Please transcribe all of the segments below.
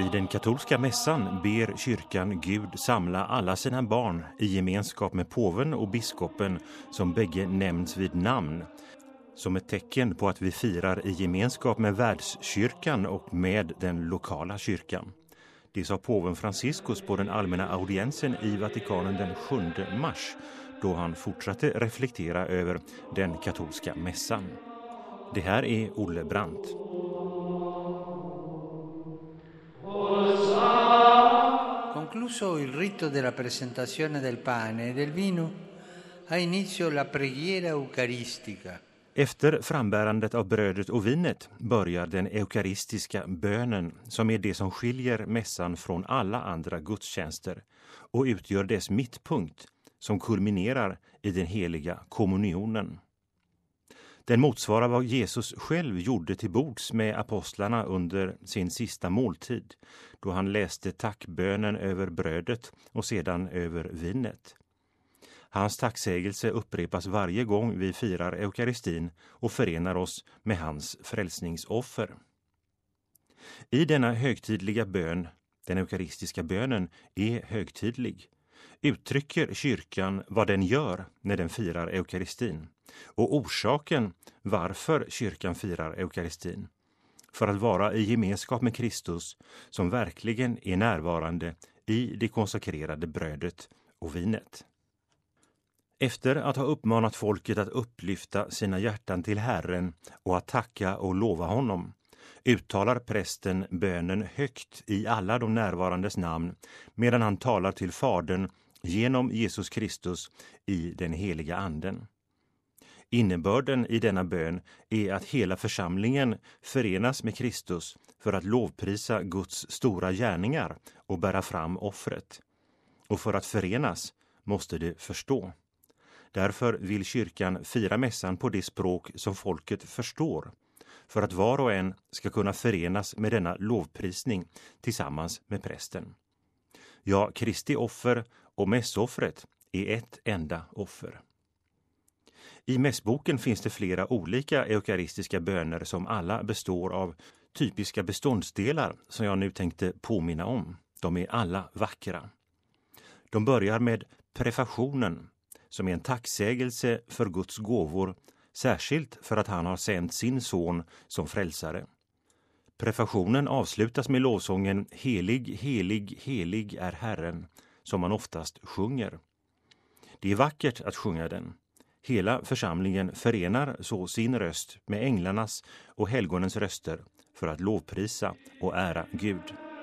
I den katolska mässan ber kyrkan Gud samla alla sina barn i gemenskap med påven och biskopen som bägge nämns vid namn, som ett tecken på att vi firar i gemenskap med världskyrkan och med den lokala kyrkan. Det sa påven Franciscus på den allmänna audiensen i Vatikanen den 7 mars, då han fortsatte reflektera över den katolska mässan. Det här är Olle Brandt. Concluso il rito della presentazione del pane e del vino, ha inizio la preghiera eucaristica. Efter frambärandet av brödet och vinet börjar den eukaristiska bönen, som är det som skiljer mässan från alla andra gudstjänster och utgör dess mittpunkt, som kulminerar i den heliga kommunionen. Den motsvarar vad Jesus själv gjorde till bords med apostlarna under sin sista måltid, då han läste tackbönen över brödet och sedan över vinet. Hans tacksägelse upprepas varje gång vi firar eukaristin och förenar oss med hans frälsningsoffer. I denna högtidliga bön, den eukaristiska bönen är högtidlig, uttrycker kyrkan vad den gör när den firar eukaristin och orsaken varför kyrkan firar eukaristin. För att vara i gemenskap med Kristus som verkligen är närvarande i det konsekrerade brödet och vinet. Efter att ha uppmanat folket att upplyfta sina hjärtan till Herren och att tacka och lova honom, uttalar prästen bönen högt i alla de närvarandes namn, medan han talar till Fadern genom Jesus Kristus i den heliga anden. Innebörden i denna bön är att hela församlingen förenas med Kristus för att lovprisa Guds stora gärningar och bära fram offret. Och för att förenas måste det förstå. Därför vill kyrkan fira mässan på det språk som folket förstår, för att var och en ska kunna förenas med denna lovprisning tillsammans med prästen. Ja, Kristi offer och mässoffret är ett enda offer. I mässboken finns det flera olika eukaristiska böner som alla består av typiska beståndsdelar som jag nu tänkte påminna om. De är alla vackra. De börjar med prefationen, som är en tacksägelse för Guds gåvor, särskilt för att han har sänt sin son som frälsare. Prefationen avslutas med lovsången Helig, helig, helig är Herren, som man oftast sjunger. Det är vackert att sjunga den. Hela församlingen förenar så sin röst med änglarnas och helgonens röster för att lovprisa och ära Gud.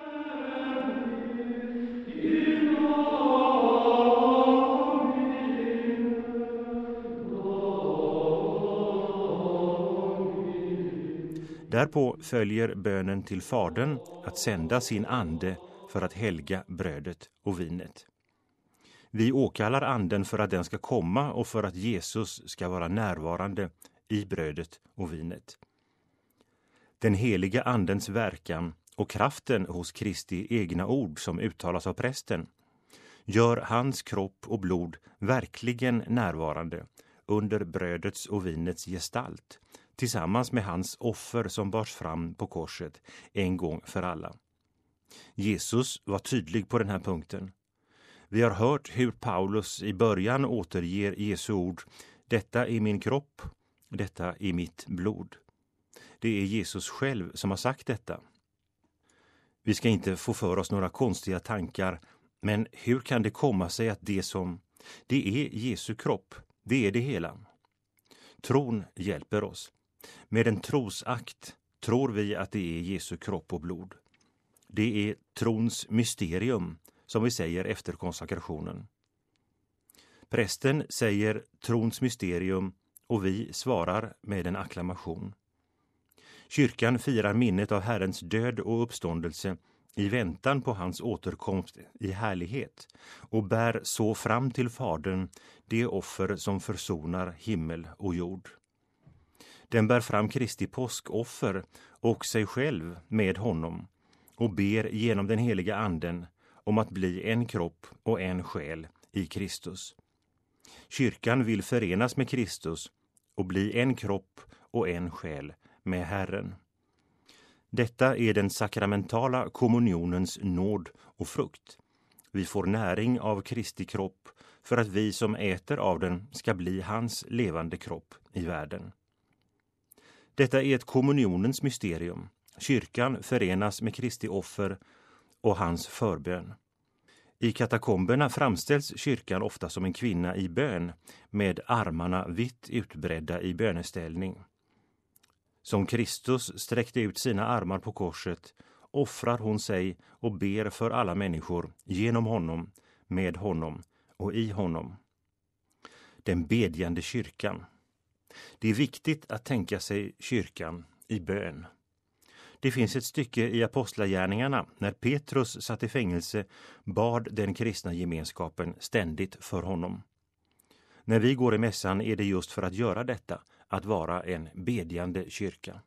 Därpå följer bönen till Fadern att sända sin ande för att helga brödet och vinet. Vi åkallar anden för att den ska komma och för att Jesus ska vara närvarande i brödet och vinet. Den heliga andens verkan och kraften hos Kristi egna ord som uttalas av prästen gör hans kropp och blod verkligen närvarande under brödets och vinets gestalt, tillsammans med hans offer som bars fram på korset en gång för alla. Jesus var tydlig på den här punkten. Vi har hört hur Paulus i början återger Jesu ord: detta är min kropp, detta är mitt blod. Det är Jesus själv som har sagt detta. Vi ska inte få för oss några konstiga tankar, men hur kan det komma sig att det är Jesu kropp, det är det hela? Tron hjälper oss. Med en trosakt tror vi att det är Jesu kropp och blod. Det är trons mysterium, som vi säger efter konsakrationen. Prästen säger trons mysterium och vi svarar med en akklamation. Kyrkan firar minnet av Herrens död och uppståndelse i väntan på hans återkomst i härlighet och bär så fram till Fadern det offer som försonar himmel och jord. Den bär fram Kristi påskoffer och sig själv med honom och ber genom den heliga anden om att bli en kropp och en själ i Kristus. Kyrkan vill förenas med Kristus och bli en kropp och en själ med Herren. Detta är den sakramentala kommunionens nåd och frukt. Vi får näring av Kristi kropp för att vi som äter av den ska bli hans levande kropp i världen. Detta är ett kommunionens mysterium. Kyrkan förenas med Kristi offer och hans förbön. I katakomberna framställs kyrkan ofta som en kvinna i bön med armarna vitt utbredda i böneställning. Som Kristus sträckte ut sina armar på korset offrar hon sig och ber för alla människor genom honom, med honom och i honom. Den bedjande kyrkan. Det är viktigt att tänka sig kyrkan i bön. Det finns ett stycke i Apostlagärningarna när Petrus satt i fängelse bad den kristna gemenskapen ständigt för honom. När vi går i mässan är det just för att göra detta, att vara en bedjande kyrka.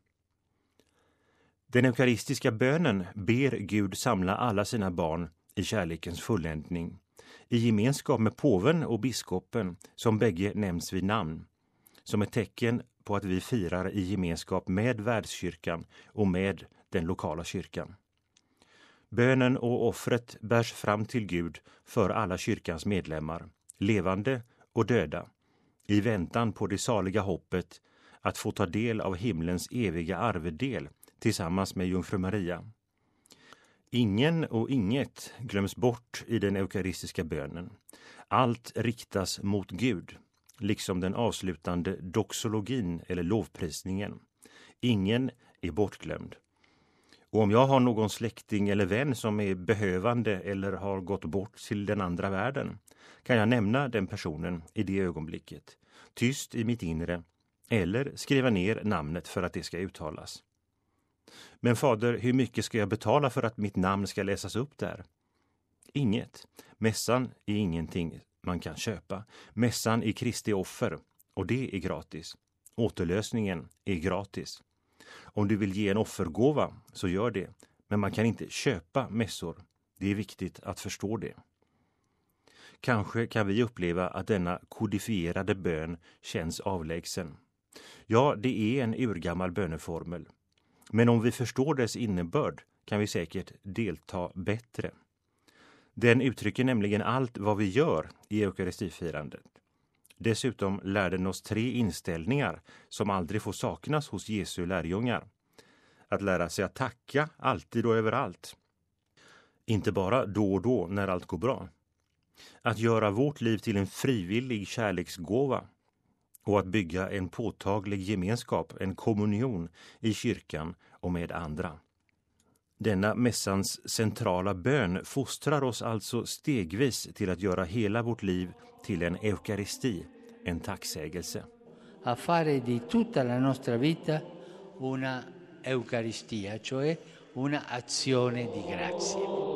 Den eukaristiska bönen ber Gud samla alla sina barn i kärlekens fulländning, i gemenskap med påven och biskopen som bägge nämns vid namn, som ett tecken på att vi firar i gemenskap med världskyrkan och med den lokala kyrkan. Bönen och offret bärs fram till Gud för alla kyrkans medlemmar, levande och döda, i väntan på det saliga hoppet att få ta del av himlens eviga arvedel tillsammans med Jungfru Maria. Ingen och inget glöms bort i den eukaristiska bönen. Allt riktas mot Gud, liksom den avslutande doxologin eller lovprisningen. Ingen är bortglömd. Och om jag har någon släkting eller vän som är behövande eller har gått bort till den andra världen, kan jag nämna den personen i det ögonblicket, tyst i mitt inre, eller skriva ner namnet för att det ska uttalas. Men fader, hur mycket ska jag betala för att mitt namn ska läsas upp där? Inget. Mässan är ingenting man kan köpa. Mässan är Kristi offer, och det är gratis. Återlösningen är gratis. Om du vill ge en offergåva så gör det, men man kan inte köpa mässor. Det är viktigt att förstå det. Kanske kan vi uppleva att denna kodifierade bön känns avlägsen. Ja, det är en urgammal böneformel. Men om vi förstår dess innebörd kan vi säkert delta bättre. Den uttrycker nämligen allt vad vi gör i eukaristifirandet. Dessutom lär den oss 3 inställningar som aldrig får saknas hos Jesu lärjungar. Att lära sig att tacka alltid och överallt. Inte bara då och då när allt går bra. Att göra vårt liv till en frivillig kärleksgåva. Och att bygga en påtaglig gemenskap, en kommunion i kyrkan och med andra. Denna mässans centrala bön fostrar oss alltså stegvis till att göra hela vårt liv till en eukaristi, en tacksägelse. A fare di tutta la nostra vita una eucaristia, cioè una azione di grazia.